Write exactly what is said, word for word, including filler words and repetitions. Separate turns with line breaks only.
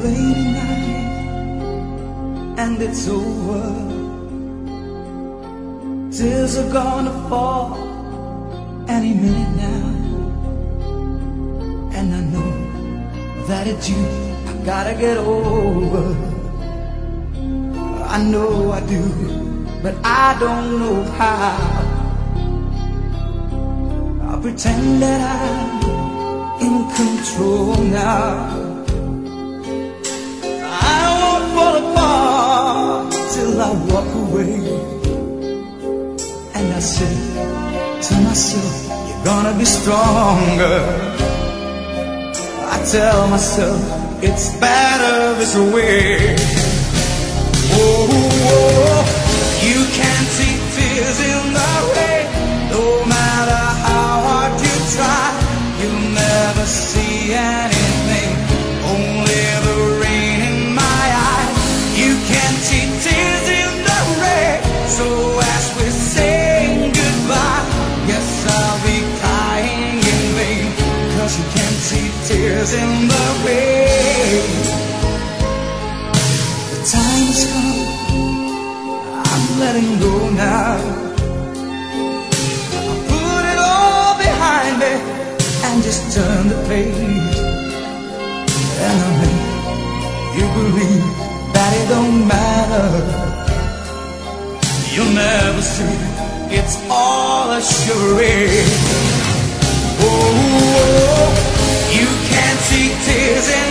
rainy night and it's over. Tears are gonna fall any minute now, and I know that it's you I gotta get over. I know I do, but I don't know how. I'll pretend that I'm in control now. I won't fall apart till I walk away. And I say to myself, you're gonna be stronger. I tell myself, it's better this way. Oh, oh, you can't see tears in the rain. No matter how hard you try, you'll never see anything, only the rain in my eyes. You can't see tears in the rain, so as we're saying goodbye, yes, I'll be crying in vain, 'cause you can't see tears in the rain. The time has come, I'm letting go now. I'll put it all behind me and just turn the page. And I'll make you believe that it don't matter. You'll never see, it's all a charade. Oh, you can't see tears in